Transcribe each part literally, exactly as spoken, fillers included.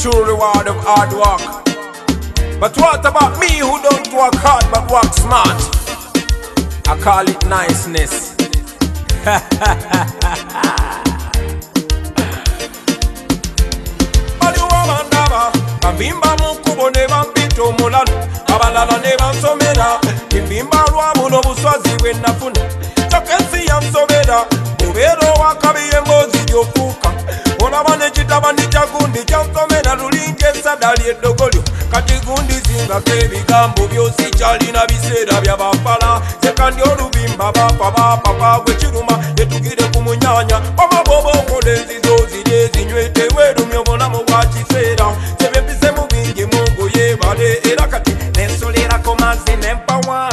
true reward of hard work. But what about me who don't work hard but work smart? I call it niceness. Bimba mukubo ne bambito mulalo abalala ne bansomera kimbimba lwamu n'obuswazi bwe nafuna tokensi yansomera mubeero wakabiye mbozi gyofuuka olaba nekitabani kya gundi kyansomera lulinga essadali eddogolyo kati gundi zingako ebigambo byosi kyalina biseera byabafala sekandi olubimba bafa bapapa gwe kiruma yetugire ku munyanya oba bwoba okola enzizo ziri ezinywete weerumya obulamu bwa kiseera sebepise mu bingi mungu yeebale era kati nensolerako mazzi nempawa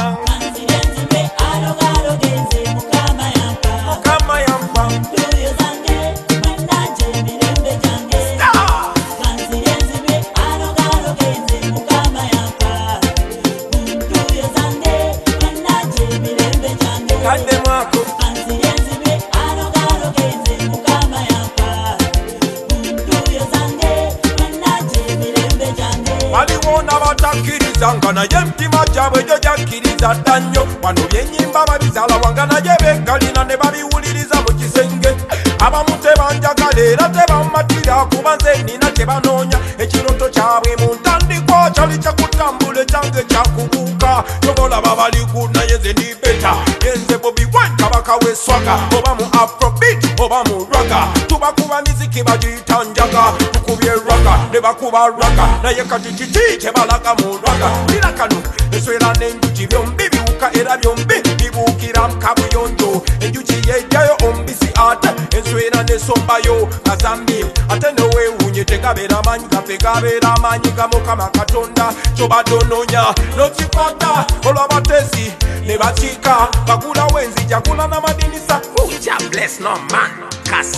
mukama yampa kadde mwako waliwo n'abatakkiriza nga naye emitima gyabwe gyo gyakkiriza dda nnyo wano byennyimba babizaala wanga naye beegalina ne babiwuliriza mu kisenge abamu tebanjagala era tebammatira kuba nze nina kyebanoonya ekiroto kyabwe mu ntandikwa kyali kyakutambula ekyange kyakubuuka tobolaba baliku naye nze ndi beta yenze bobi wine kabaka w'eswaga oba mu afrobeat oba mu raga tubakuba miziki bagiyita njaga tukubye raga ne bakuba raga naye kati kiki kyebalaga mu raga lira kano eswera n'enjuki byombi biwuka era byombi bibuukira mu kabuyonjo enjuki yejjayo ombisi ate enswera nesombayo kazambi ate noweewunye tegabeera amaanyi gaffe gabeera amaanyi ga Mukama Katonda kyobatonoonya nokikwata olw'abateesi ne bakiika bagulawo enzija gula n'amadinisa ja bless no man kas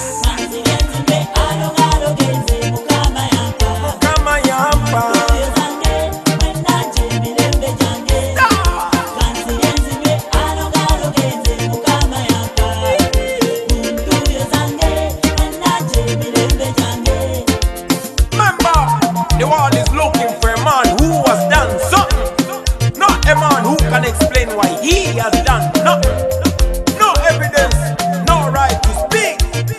Mukama yampa the world is looking for a man who has done something, not a man who can explain why he has done nothing. No evidence, no right to speak.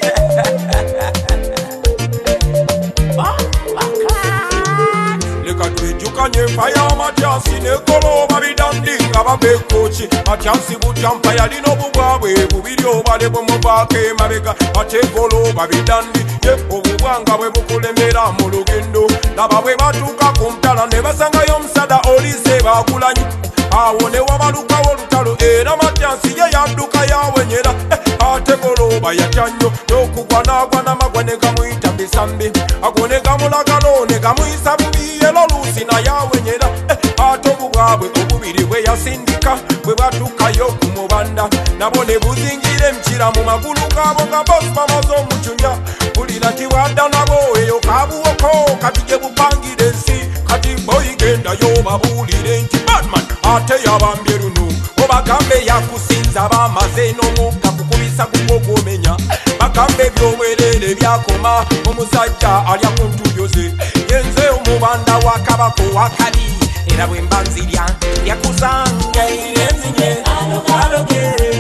Look at me, you can hear fire, Matiasi, Nekolo, Babi Dandi, Ababe Kochi, Matiasi, Bujampaya, Lino Bubawe, Bubidio, Badebo Mubake, Mabeka, Atekolo, Babi Dandi, Yepo Bubanga, Webukulemera, Mulugendo, Nabawe Matuka, Kumtala, never sang a young Sada, Oli Seva, Kulani, Awone Wabaluka, Olutalo, Era Matiasi, Yaduka, Yawenera, Atekolo, Bayachanyo, Yokukwana, Magwanega, Muita, Bisambi, Agonega Mulagalo, Negamuisa, Yellow Lucy, na Yawenera, Atobugabwe, Obubiri, where Yasindika, we batuka yo kumubanda, Nabone Buzingire, Mchira, Mumaguluka, Boga, Mamazo, Muchunya, Pulila Tiwada, Nabo, Yo Kabu, Oko, Katike Bupangi, Densi, Kati Boy, Genda, Yo, Babuli, Denti, Batman, Ate Yabambiru, Obakambe, Yakusinza, Mazeno, Kapukumisa, Kuko, Menya, Bakambe, Yowele, Yakoma, Omusaja, Aliakuntu, Yose, Yenze, Mubanda, Wakabako, Wakadi, Era Wimbanzilia, Yakuzanga, Yenzie, Aloge,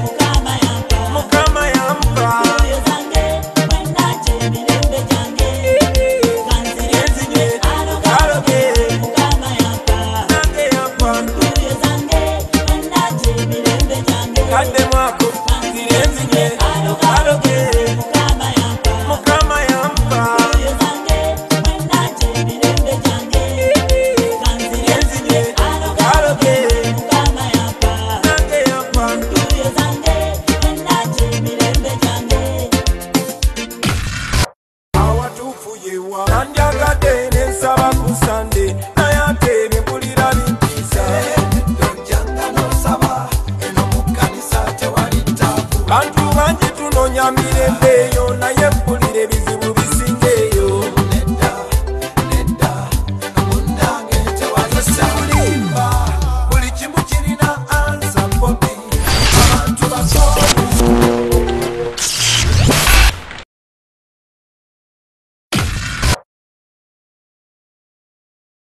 Mukama Yampa. Bantu banji tunonya mirembe yo naye mpulire bizibu